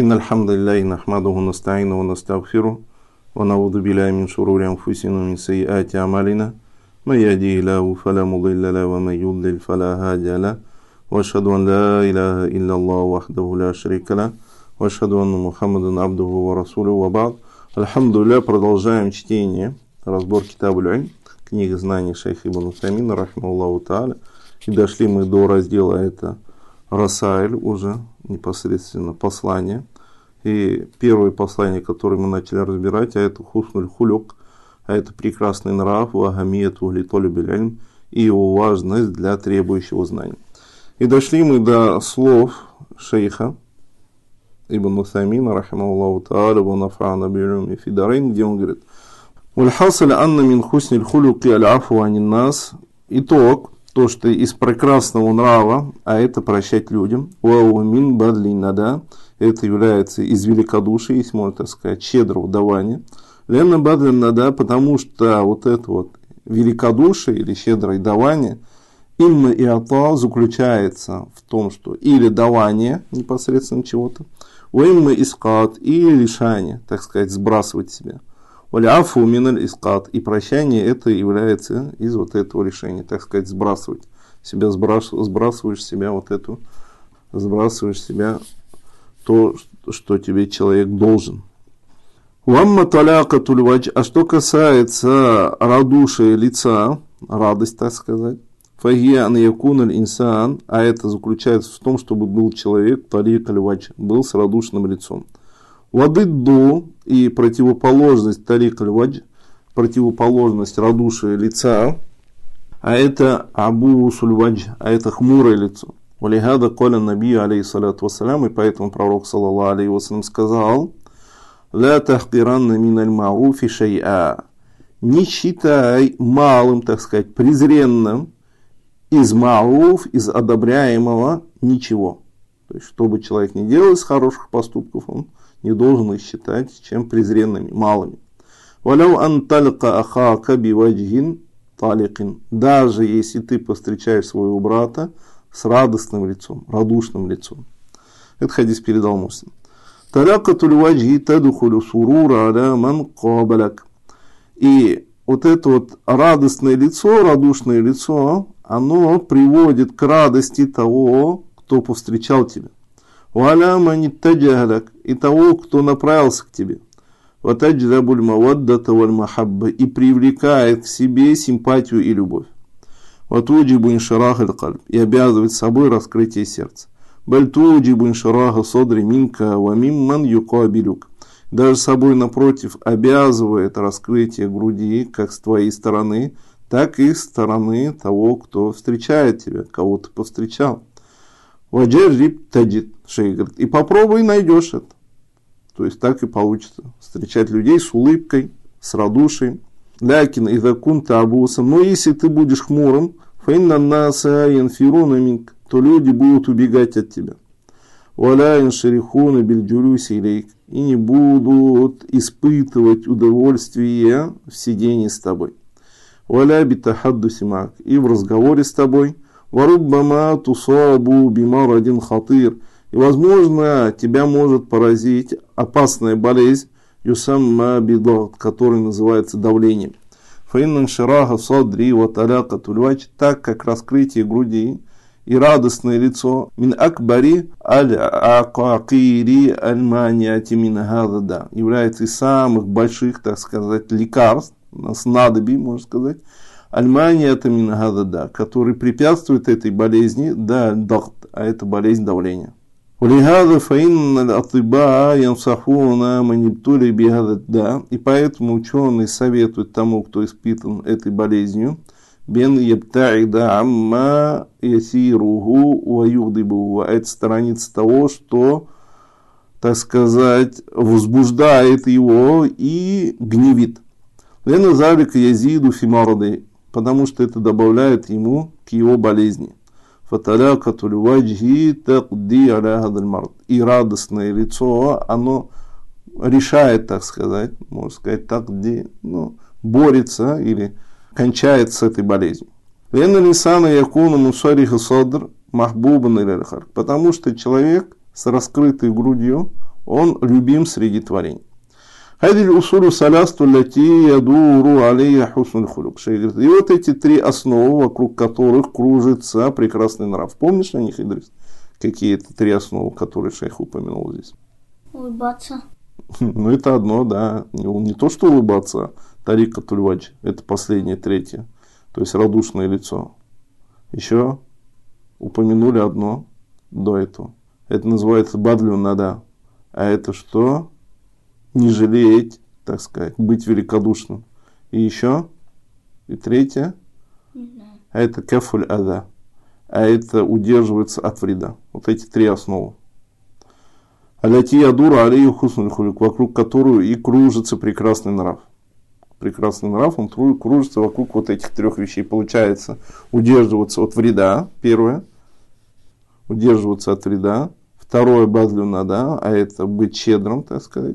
إن الحمد لله نحمده ونستعينه ونستغفره ونعوذ بالله من شرور أنفسنا ومن سيئات أعمالنا من يهده الله فلا مضل له ومن يضلل فلا هادي له وأشهد أن لا إله إلا الله وحده لا شريك له وأشهد أن محمدا عبده ورسوله وبعد. Альхамдулилля, продолжаем чтение, разбор Китабуль Илм, книги знаний шейха Ибн Утаймина, рахимахуллаху тааля. И дошли мы до раздела это Расаиль, уже непосредственно послание. И первое послание, которое мы начали разбирать, а это Хуснуль Хулюк, а это прекрасный нрав, вагамият углитолюбиль илм, и его важность для требующего знания. И дошли мы до слов шейха Ибн Утаймина, рахимахуллаху тааля, ва нафа'ана би-илюми фи дарайн, где он говорит: «Валь-хасаль анна мин хусниль хулюки аль-афу анин нас». Итог, то, что из прекрасного нрава, а это прощать людям, ва мин бадли нада, это является из великодушия, если можно так сказать, щедрого давания. Ленна бадли нада, потому что вот это вот великодушие или щедрое давание, имма и ата заключается в том, что или давание непосредственно чего-то, уимма искат, или лишание, так сказать, сбрасывать себя. Валяфу миналь искат, и прощание это является из вот этого решения, так сказать, сбрасывать себя, сбрасываешь себя вот эту, сбрасываешь себя то, что тебе человек должен. Вамма талякатуль вадж, а что касается радушия лица, радость, так сказать, фагия ан якуналь инсан, а это заключается в том, чтобы был человек таликаль вадж, был с радушным лицом. Вадыдду, и противоположность таликаль вадж, противоположность радушия лица, а это абусуль вадж, а это хмурое лицо. Валихада коля набию алейхиссалату вассалям, и поэтому пророк саллаллаху алейхи вассалям сказал: ля тахкиранна миналь маруфи шай'a, не считай малым, так сказать, презренным из маруф, из одобряемого ничего. То есть, что бы человек ни делал из хороших поступков, он не должен их считать чем презренными, малыми. Валяу ан талька ахака биваджин таликин, даже если ты повстречаешь своего брата с радостным лицом, радушным лицом. Этот хадис передал Муслим. Талякатуль ваджи тадухулю сурура аля ман кабаляк. И вот это вот радостное лицо, радушное лицо, оно приводит к радости того, кто повстречал тебя. Валя манитаджаляк, и того, кто направился к тебе. Ватаджрабуль маваддата валь махабба, и привлекает к себе симпатию и любовь. Ватуджибу иншарах аль-кальб, и обязывает собой раскрытие сердца. Бальтуджибу иншараха содри минка ва мимман юкабилюк, даже собой напротив обязывает раскрытие груди как с твоей стороны, так и с стороны того, кто встречает тебя, кого ты повстречал. Ваджарриб таджид, шейх говорит, и попробуй найдешь это. То есть так и получится. Встречать людей с улыбкой, с радушием. Лякин и закунта абусом. Но если ты будешь хмурым, фаинна наса янфируна минк, то люди будут убегать от тебя. Валя иншарихуна бильджулюси илейк, и не будут испытывать удовольствие в сидении с тобой. Валя битахаддуси мак, и в разговоре с тобой. Варуббама тусабу бимарадин хатыр, и возможно тебя может поразить опасная болезнь, юсамма бидат, который называется давлением. Фаиннан шираха садри ва талякатуль вадж, так как раскрытие груди и радостное лицо, мин акбари аль-акакири аль-маниати мин хазада, является из самых больших, так сказать, лекарств, снадобий, можно сказать, аль-маниати мин хазада, который препятствует этой болезни, да, а это болезнь давления. ولهذا فإن الأطباء ينصحون من يبتلي بهذا الداء, и поэтому ученые советуют тому, кто испытан этой болезнью, бен ябтаида амма ясируху ва югдибуху, это сторониться того, что, так сказать, возбуждает его и гневит. Лена залика язиду фимарады, потому что это добавляет ему к его болезни. Фаталякатуль ваджи такди аля хадаль мард, и радостное лицо, оно решает, так сказать, можно сказать, так, где, борется или кончает с этой болезнью. Лена лисана якуна мусариха садр махбубан или, потому что человек с раскрытой грудью, он любим среди творений. هذه الأصول الثلاثة التي يدور عليها حسن الخلق. И вот эти три основы, вокруг которых кружится прекрасный нрав. Помнишь о них, Идрис? Какие это три основы, которые шейх упомянул здесь? Улыбаться. Ну, это одно, да. Не то, что улыбаться, тарика тульвадж. Это последнее, третье. То есть радушное лицо. Еще упомянули одно до этого. Это называется бадлю нада. А это что? Не жалеть, так сказать, быть великодушным. И еще, и третье, а это кафуль ада, а это удерживаться от вреда. Вот эти три основы. Аляти ядура алейху хуснуль хулюк, вокруг которой и кружится прекрасный нрав. Прекрасный нрав, он кружится вокруг вот этих трех вещей. Получается, удерживаться от вреда, первое, удерживаться от вреда, второе, бадлю нада, а это быть щедрым, так сказать.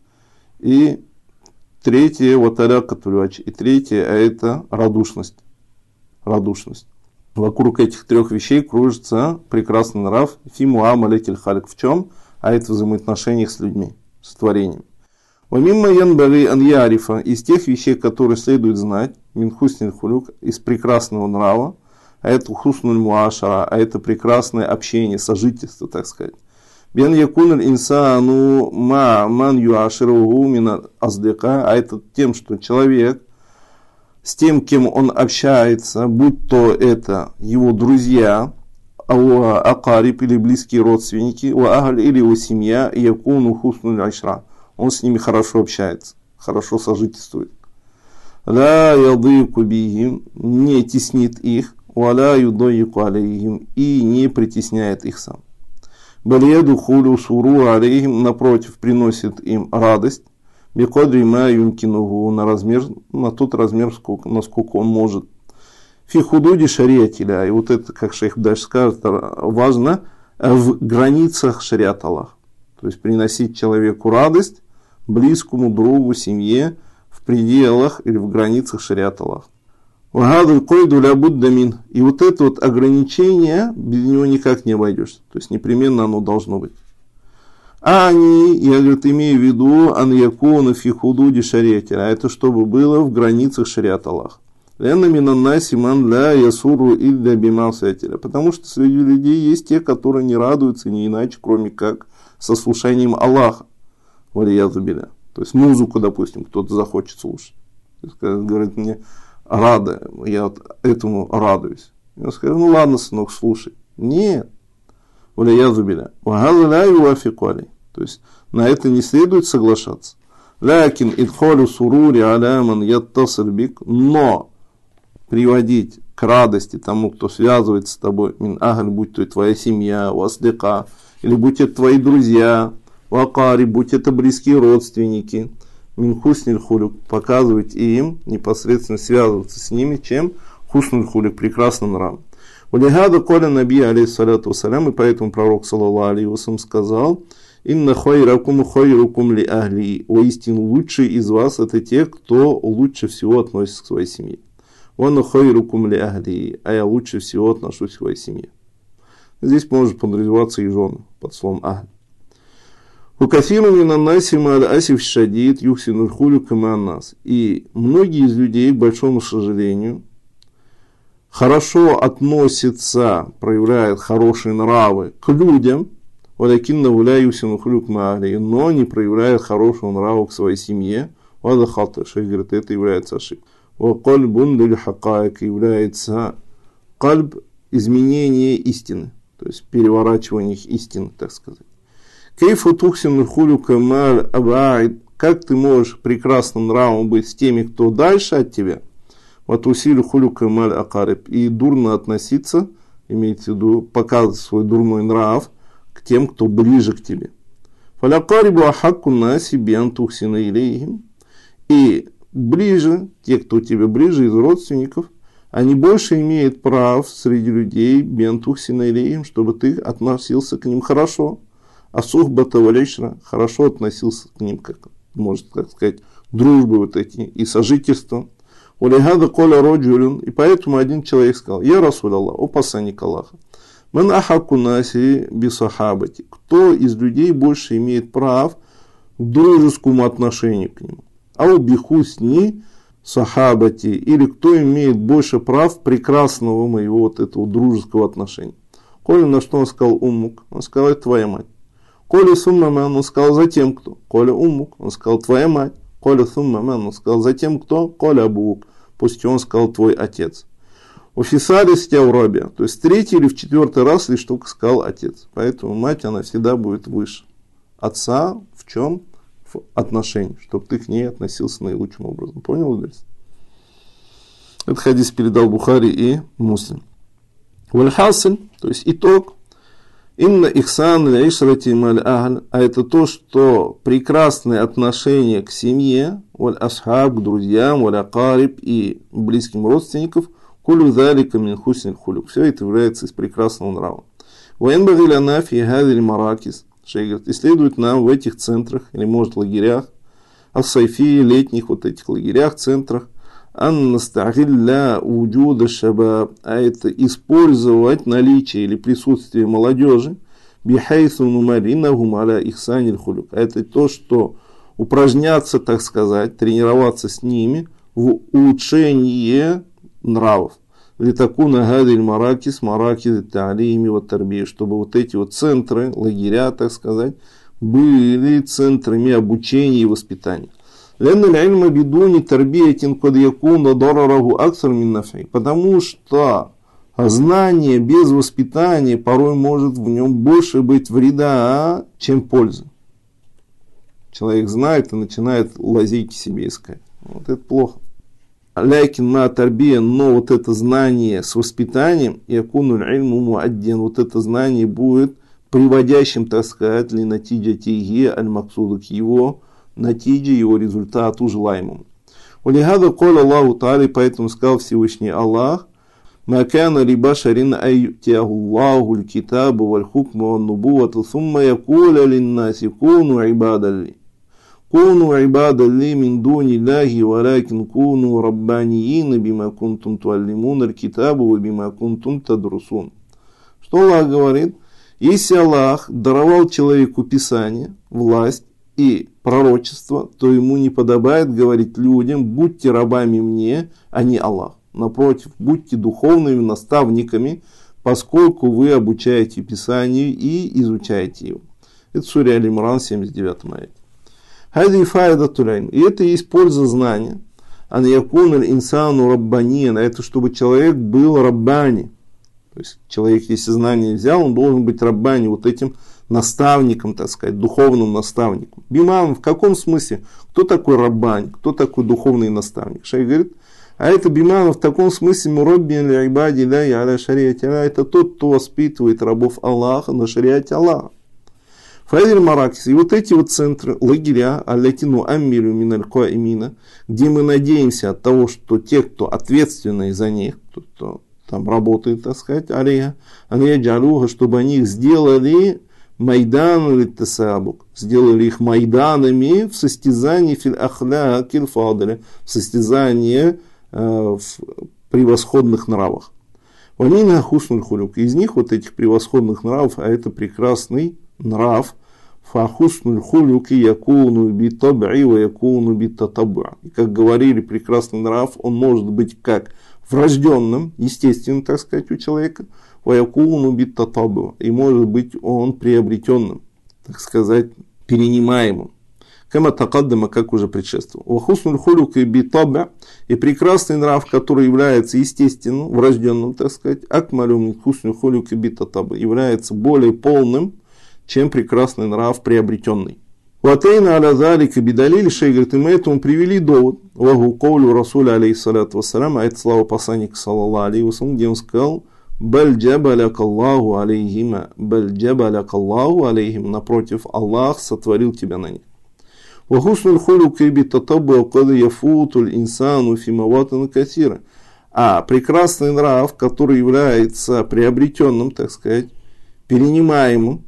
И третье, вот аляка тульвач. И третье, а это радушность. Радушность. Вокруг этих трех вещей кружится прекрасный нрав. Фиму амалетель халик. В чем? А это в взаимоотношениях с людьми, с творением. Вамимма янбари ан ярифа. Из тех вещей, которые следует знать. Мин хусниль хулюк. Из прекрасного нрава. А это хуснуль муашара. А это прекрасное общение, сожительство, так сказать. Бен якуналь инсану ма ман юашируху мин аздыка, а это тем, что человек с тем, кем он общается, будь то это его друзья, акариб или близкие родственники, агаль или его семья, якуну хуснуль ашра, он с ними хорошо общается, хорошо сожительствует. Ла ядыку бихим, не теснит их, валя юдайку алейхим, и не притесняет их сам. Балиеду хулю суру алейхим, напротив, приносит им радость, бекодри ма юмкинугу, на тот размер, насколько он может. Фи худуди шариатиля, и вот это, как шейх дальше скажет, важно в границах шариат Аллах. То есть приносить человеку радость, близкому другу, семье, в пределах или в границах шариат Аллах. И вот это вот ограничение, без него никак не обойдешься. То есть непременно оно должно быть. А они, я, говорит, имею в виду, ан якуна фи худуди шариатиля, а это чтобы было в границах шариат Аллах. Потому что среди людей есть те, которые не радуются не иначе, кроме как со слушанием Аллаха. То есть музыку, допустим, кто-то захочет слушать. Говорит мне, рада, я вот этому радуюсь. Я скажу, ну ладно, сынок, слушай. Нет. То есть на это не следует соглашаться. Лякин идхолю сурури аляман яттасир бик, но приводить к радости тому, кто связывается с тобой, мин агаль, будь то и твоя семья, васлика, или будь это твои друзья, вакари, будь это близкие родственники, мин хусниль хулюк, показывать им, непосредственно связываться с ними, чем хусниль хулюк, прекрасным нравом. Улихада коля наби алейхиссалату вассалям, и поэтому пророк саллаллаху алейхи вассалям сказал, инна хайракум хайрукум ли ахли, воистину лучшие из вас это те, кто лучше всего относится к своей семье. Ванна хайрукум ли ахли, а я лучше всего отношусь к своей семье. Здесь может подразумеваться и жены под словом ахли. У кафиру минаннаси ма'аль асиф шадид юхсинул хулюк нас. И многие из людей, к большому сожалению, хорошо относятся, проявляют хорошие нравы к людям, но не проявляют хорошего нрава к своей семье. Шейх говорит, это является ошибкой. Является кальб изменение истины, то есть переворачивание истины, так сказать. Как ты можешь прекрасным нравом быть с теми, кто дальше от тебя? И дурно относиться, имеется в виду, показывать свой дурной нрав к тем, кто ближе к тебе. И ближе, те, кто тебе ближе из родственников, они больше имеют прав среди людей, чтобы ты относился к ним хорошо. А сухбата валейшра, хорошо относился к ним, как, может так сказать, дружбы вот эти и сожительство. И поэтому один человек сказал, я Расуль Аллах, о посланник Аллаха, Ман ахаку наси бисахабати. Кто из людей больше имеет прав к дружескому отношению к нему? Ау бихусни сахабати. Или кто имеет больше прав прекрасного моего вот этого дружеского отношения? Коля, на что он сказал уммук? Он сказал, это твоя мать. Коля суммаман, он сказал, затем кто? Коля уммук, он сказал, твоя мать. Коля суммаман, он сказал, затем кто? Коля абук. После чего он сказал, твой отец. Офисали стяурабия. То есть в третий или в четвертый раз лишь только сказал отец. Поэтому мать, она всегда будет выше отца. В чем? В отношении. Чтобы ты к ней относился наилучшим образом. Понял здесь? Этот хадис передал Бухари и Муслим. Вальхасин, то есть итог. Инна ихсан ля-ишрати маль-ахль. А это то, что прекрасные отношения к семье, валь-асхаб, к друзьям, валь-акариб и близким родственникам, кулю залика мин хусниль хулюк. Все это является из прекрасного нрава. Ваенбаги ляна фи хадиль маракис. Шейх говорит, и следует нам в этих центрах, или может лагерях, ас-сайфи, летних вот этих лагерях, центрах, ан настагилля уджуда шабаб, а это использовать наличие или присутствие молодежи, бихайсу нумаринахум аля ихсаниль хулюк. А это то, что упражняться, так сказать, тренироваться с ними в улучшении нравов. Литакуна гадиль маракис, маракис та'алими ва тарбия, чтобы вот эти вот центры, лагеря, так сказать, были центрами обучения и воспитания. Потому что знание без воспитания порой может в нем больше быть вреда, чем пользы. Человек знает и начинает лазейки себе искать. Вот это плохо. Лякин ма тарбия, но вот это знание с воспитанием, якунуль ильму муаддин, вот это знание будет приводящим, так сказать, ли натиджа тиги аль-максуду, к его натиджи, его результату желаемому. Улихада коля Аллаху Та'аля, поэтому сказал Всевышний Аллах, макана рибашарин аютяху Аллаху аль-китабу валь-хукму ван-нубувату, сумма якуля линнаси куну ибадалли. Куну ибадалли мин дуни Аллахи, валякин куну раббаниин, бима кунтум туаллимун аль-китабу, ва бима кунтум тадрусун. Что Аллах говорит? Если Аллах даровал человеку Писание, власть и пророчество, то ему не подобает говорить людям, будьте рабами мне, а не Аллах. Напротив, будьте духовными наставниками, поскольку вы обучаете Писанию и изучаете его. Это Сура Аль-Имран, 79 аяте. Хади файда тулайм. И это есть польза знания. Ан якун аль-инсану раббаниен. Это чтобы человек был раббани. То есть человек, если знание взял, он должен быть раббани, вот этим наставником, так сказать, духовным наставником. Бимам, в каком смысле? Кто такой раббань? Кто такой духовный наставник? Шейх говорит, а это бимам в таком смысле мураббин ли ибади ля аля шариати Аллах. Это тот, кто воспитывает рабов Аллаха на шариате Аллаха. Файдиль Маракис. И вот эти вот центры, лагеря, аллатину аммилю миналь каимина, где мы надеемся от того, что те, кто ответственные за них, кто там работает, так сказать, алейха, алейджалуха, чтобы они их сделали майдан или тасабук, сделали их майданами в состязании фил ахля киль фадля, в состязании в превосходных нравах. Ванина хуснуль хулюк. Из них вот этих превосходных нравов, а это прекрасный нрав, фахуснуль хулюки якуну би таб'i ва якуну би татаб'а. И как говорили, прекрасный нрав, он может быть как врожденным, естественным, так сказать, у человека, ва якуну би татаб'а. И может быть он приобретенным, так сказать, перенимаемым. Кама такаддама, как уже предшествовал. Ва хуснуль хулюки би таб'а. И прекрасный нрав, который является естественным, врожденным, так сказать, акмалю мин хуснуль хулюки би татаб'а, является более полным, чем прекрасный нрав приобретенный. Ватейна аля залика бидалили, шейх говорит, и мы этому привели довод. Вагу ковлю Расуля алейхиссалату вассалям, а это слава посланника саллаллаху алейхи вассалям, где он сказал, баль джабаляк Аллаху алейхима, баль джабаляк Аллаху алейхим, напротив, Аллах сотворил тебя на них. Вахуснуль хулюки би татабу кад яфутуль инсану фимаватан касира. А прекрасный нрав, который является приобретенным, так сказать, перенимаемым,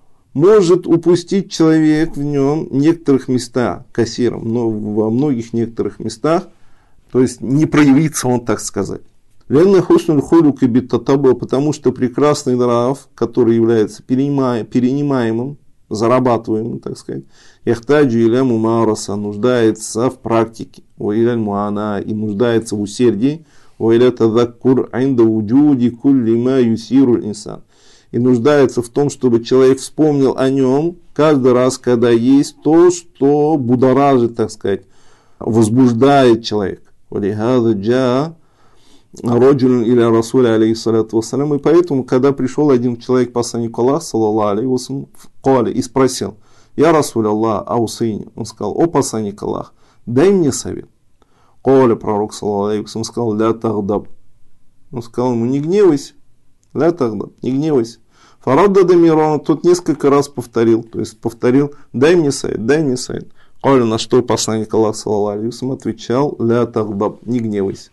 может упустить человек в нем некоторых местах кассиром, но во многих некоторых местах, то есть не проявиться он, так сказать. Ленна хуснуль хулюк и биттатаба, потому что прекрасный нрав, который является перенимаемым, зарабатываемым, так сказать, яхтаджу иля мумараса, нуждается в практике, уиля муана, и нуждается в усердии, уиля тадаккур айнда уджуди кулли ма юсиру инсан, и нуждается в том, чтобы человек вспомнил о нем каждый раз, когда есть то, что будоражит, так сказать, возбуждает человека. Валихаза джа роджулин или Расуля, алейхиссалату вассалям. И поэтому, когда пришел один человек, посланнику Аллаха, саллаллаху алейхи вассалям, и спросил: «Я Расуль Аллах, аусейни». Он сказал: «О посланник Аллах, дай мне совет». Коля, пророк, саллаллаху алейхи вассалям, сказал: «Ля тагдаб». Он сказал ему: «Не гневайся, ля тагдаб, не гневайся». Фарадда дамирона, тот несколько раз повторил, то есть повторил: «Дай мне совет, дай мне совет». Коля, на что посланник Аллаха, саллаллаху алейхи вассалям, отвечал: «Ля тагдаб, не гневайся».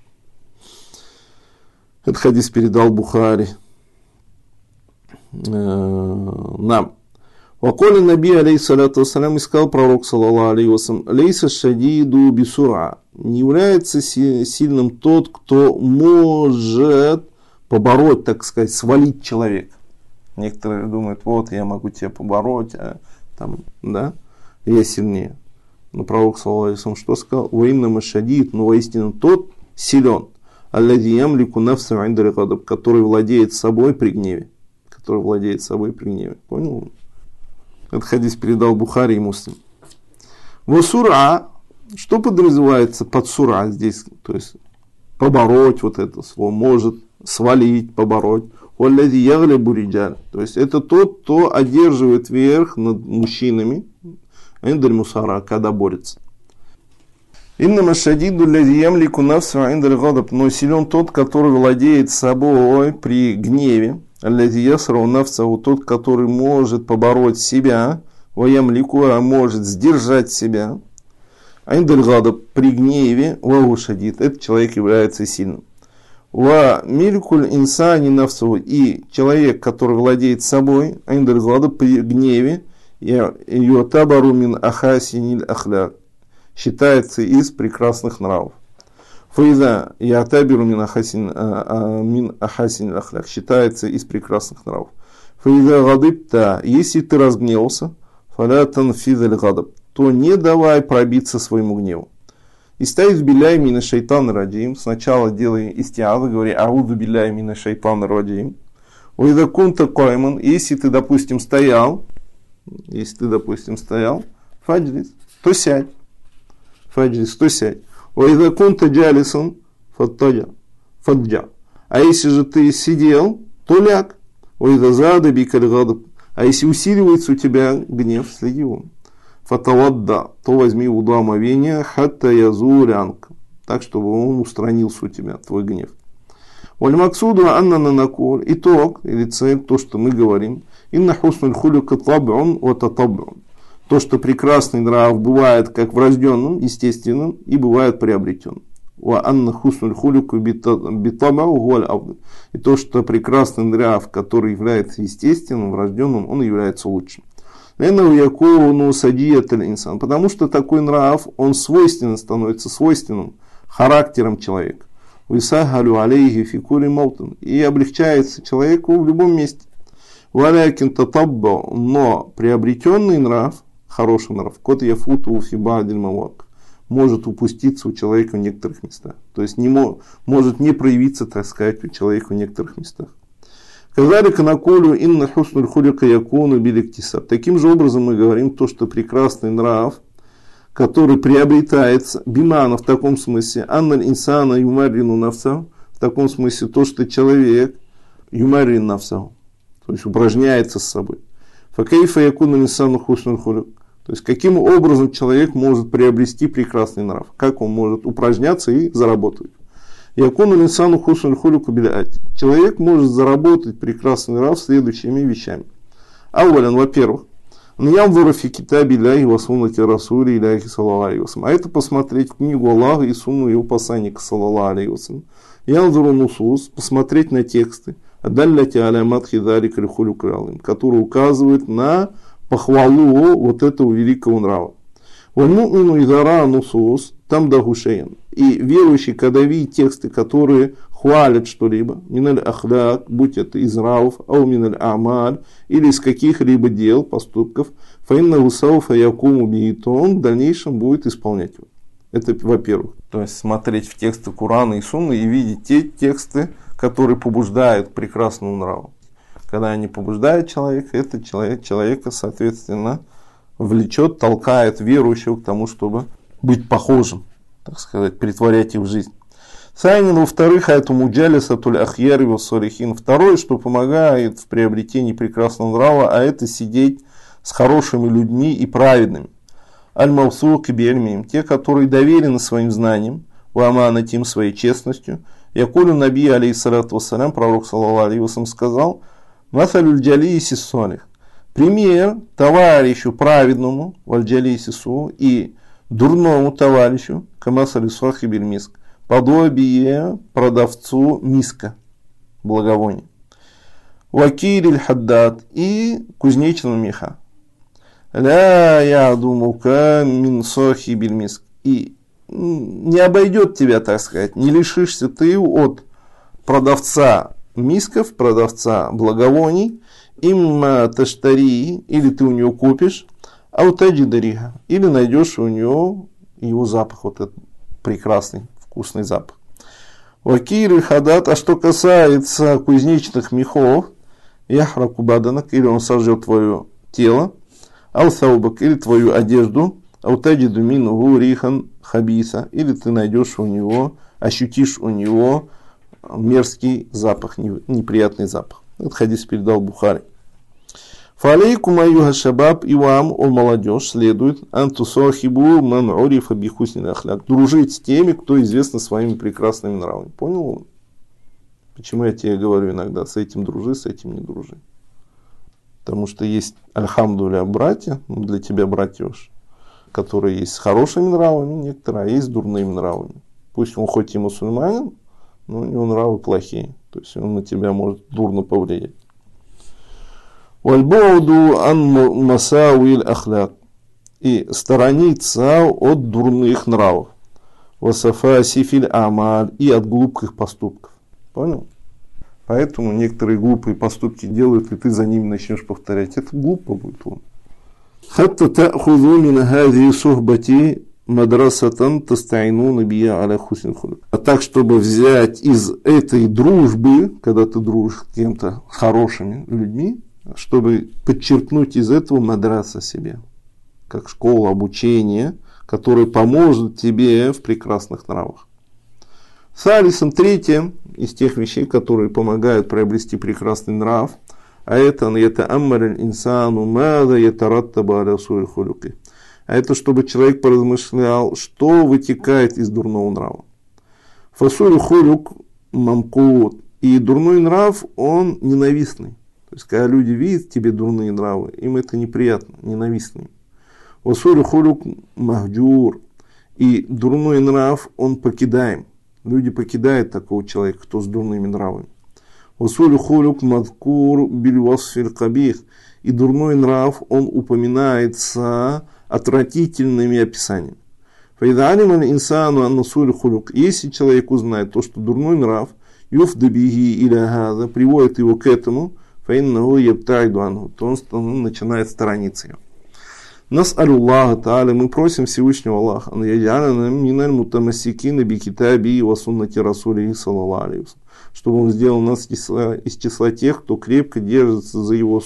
Этот хадис передал Бухари. Нам. Ваколя наби, алейхиссалату вассалям, искал пророк, саллаллаху алейхи вассалям: «Лейса шадиду бисура». Не является сильным тот, кто может побороть, так сказать, свалить человека. Некоторые думают: вот, я могу тебя побороть, а там, да, я сильнее. Но пророк, саллаллаху алейхи вассалям, что сказал? «Уинна шадид», но воистину тот силен, аллади ямлику нафса инда аль-гадаб, который владеет собой при гневе. Который владеет собой при гневе. Понял? Этот хадис передал Бухари и Муслим. Васура, что подразумевается под сура здесь? То есть побороть, вот это слово, может свалить, побороть. Аллади яглибу риджаль. То есть это тот, кто одерживает верх над мужчинами, инда аль-мусара, когда борется. Иннама шадиду лади ямлику нафса инда аль-гадаб, но силен тот, который владеет собой при гневе. Аллади ясрау нафсаху, тот, который может побороть себя, ва ямлику, а может сдержать себя. Инда аль-гадаб, при гневе, ва шадид, этот человек является сильным. Ва милькуль инсани нафсаху, и человек, который владеет собой, инда аль-гадаб, при гневе, ютабару мин ахасиниль ахляк, считается из прекрасных нравов. Фаиза ятабиру мин ахасин ахляк, считается из прекрасных нравов. Фаиза гадыбта, если ты разгневался, фалятан физаль гадаб, то не давай пробиться своему гневу. И стоит биляй мина шайтан раджим, сначала делай истиазу, говори ауду биляй мина шайтан раджим. Уида кунта койман, если ты, допустим, стоял, фаджлис, то сядь. Фаджлис, то сядь. Уида кунта джалисан, фаджа. А если же ты сидел, то ляг. Уида зада бикаль гадаб. А если усиливается у тебя гнев, следи его. Фатавадда, то возьми вуду омовения, хатта язурянка, так, чтобы он устранился у тебя, твой гнев. Вальмаксуду анна нанакур, итог или цель, то, что мы говорим, инна хуснуль хулюка таб'ун ва татаб'ун. То, что прекрасный нрав бывает как врожденным, естественным, и бывает приобретенным. Ва анна хуснуль хулюка битаб'у гуаль авд. И то, что прекрасный нрав, который является естественным, врожденным, он является лучшим. Потому что такой нрав, он становится свойственным характером человека. И облегчается человеку в любом месте. Но приобретенный нрав, хороший нрав, может упуститься у человека в некоторых местах. То есть может не проявиться, так сказать, у человека в некоторых местах. Таким же образом мы говорим то, что прекрасный нрав, который приобретается, бимана в таком смысле, анналь инсана юмаррину навса, в таком смысле то, что человек юмаррин навса, то есть упражняется с собой. Факейфа якуна инсану хуснул хулюк. То есть каким образом человек может приобрести прекрасный нрав, как он может упражняться и заработать. Якуну инсану хуснул хулюк биляти. Человек может заработать прекрасный нрав следующими вещами. Ауалян, во-первых, ньямвурафи китаби ляхи ва суннати расули ляхи саллаллаху алейхи вассалям. А это посмотреть книгу Аллаха и сунну его посланника саллаллаху алейхи вассалям. Янзуру нусус, посмотреть на тексты, адалляти аля матхи залика лихулюк алим, которые указывают на похвалу вот этого великого нрава. Вальму'мину изара нусус там дагушейн. И верующий, когда видит тексты, которые хвалят что-либо, миналь ахляк, будь это из нравов, ау миналь амаль, или из каких-либо дел, поступков, фаинна усауфа якуму бихито, он в дальнейшем будет исполнять его. Это во-первых. То есть смотреть в тексты Корана и Сунны и видеть те тексты, которые побуждают к прекрасному нраву. Когда они побуждают человека, это человека, соответственно, влечет, толкает верующего к тому, чтобы быть похожим, так сказать, притворять их в жизнь. Сайнин, во-вторых, это муджалиса туль ахьяри ва салихин. Второе, что помогает в приобретении прекрасного нрава, а это сидеть с хорошими людьми и праведными. Аль-Мавсук и Бельмием, те, которые доверены своим знаниям, уаманатим, своей честностью. Якулю Наби, алейхиссалату вассалям, пророк, саллаллаху алейхи вассалям, сказал: «Масалюль джалиси солих». Пример товарищу праведному, валь-джалиси су, и дурному товарищу, камасали сахибиль миск, подобие продавцу миска, благовония. Вакиль хаддад, и кузнечного меха. Ля ядумука мин сахибиль миск. И не обойдет тебя, так сказать, не лишишься ты от продавца мисков, продавца благовоний, имма таштари, или ты у него купишь, аутаджидариха, или найдешь у него его запах, вот этот прекрасный, вкусный запах. Вакир хадат, а что касается кузнечных мехов, яхраку баданак, или он сожжет твое тело, аусаубак, или твою одежду, аутаджиду минугу рихан хабиса, или ты найдешь у него, ощутишь у него мерзкий запах, неприятный запах. Этот хадис передал Бухари. Фалейкум аюха шабаб, и вам, о молодежь, следует антусахибу ман урифа бихуснил ахляк, дружить с теми, кто известен своими прекрасными нравами. Понял? Почему я тебе говорю иногда, с этим дружи, с этим не дружи. Потому что есть, альхамдуля, братья, для тебя братья, которые есть с хорошими нравами, некоторые, а есть с дурными нравами. Пусть он хоть и мусульманин, но у него нравы плохие. То есть он на тебя может дурно повлиять. Вальбоуду ан масауиль ахляк. И сторониться от дурных нравов. Васафа сифиль амаль. И от глупых поступков. Понял? Поэтому некоторые глупые поступки делают, и ты за ними начнешь повторять. Это глупо будет. Хатта та'хузу мин хази сухбати мадрасатан тастайну набия аля хусин хулюк. А так, чтобы взять из этой дружбы, когда ты дружишь с кем-то хорошими людьми, чтобы подчеркнуть из этого мадраса себе, как школа обучения, которая поможет тебе в прекрасных нравах. Салисом, третье из тех вещей, которые помогают приобрести прекрасный нрав, а это аммариль инсану мада ятараттаба аля суи хулюки. А это чтобы человек поразмышлял, что вытекает из дурного нрава. Фасулю хулюк мамкут. И дурной нрав, он ненавистный. То есть, когда люди видят тебе дурные нравы, им это неприятно, ненавистно. Фасулю хулюк махджур. И дурной нрав, он покидаем. Люди покидают такого человека, кто с дурными нравами. Фасулю хулюк мадкур бильвасфиль кабих. И дурной нрав, он упоминается отвратительными описаниями. Если человек узнает то, что дурной нрав, приводит его к этому, то он начинает сторониться его. Нас Аллаха Та'аля, мы просим Всевышнего Аллаха, чтобы он сделал нас из числа тех, кто крепко держится за его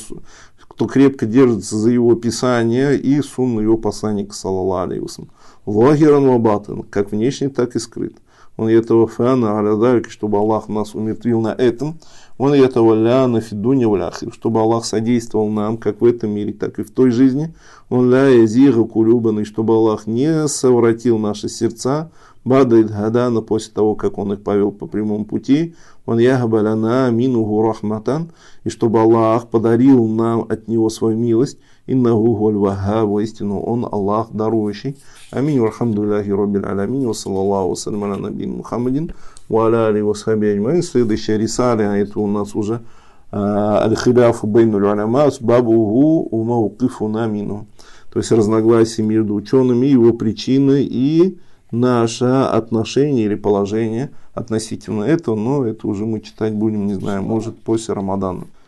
писание и сунну его посланника, саллаллаху алейхи вассалям. Лахиран ва батан, как внешне, так и скрыт. Он этого фана аля, чтобы Аллах нас умертвил на этом. Он этого ля на фидуне валяхир, чтобы Аллах содействовал нам, как в этом мире, так и в той жизни. Он ля язига кулюбан, и чтобы Аллах не совратил наши сердца, бадает гадана, после того, как он их повел по прямому пути. Он яхабаляна минуху рахматан, и чтобы Аллах подарил нам от него свою милость. Иннаху гуль вахаб, воистину он Аллах дарующий. Аминь, вальхамдулиллахи роббиль алямин, ва саллаллаху ва саллям аля набин Мухаммадин, ва аля али ва схаби аджмаин. Следующая рисаля, это у нас уже аль-хиляфу бейнуль уляма, бабуху умаукифуна мину. То есть разногласия между учеными, его причины и наше отношение или положение относительно этого, но это уже мы читать будем, не знаю, может, после Рамадана.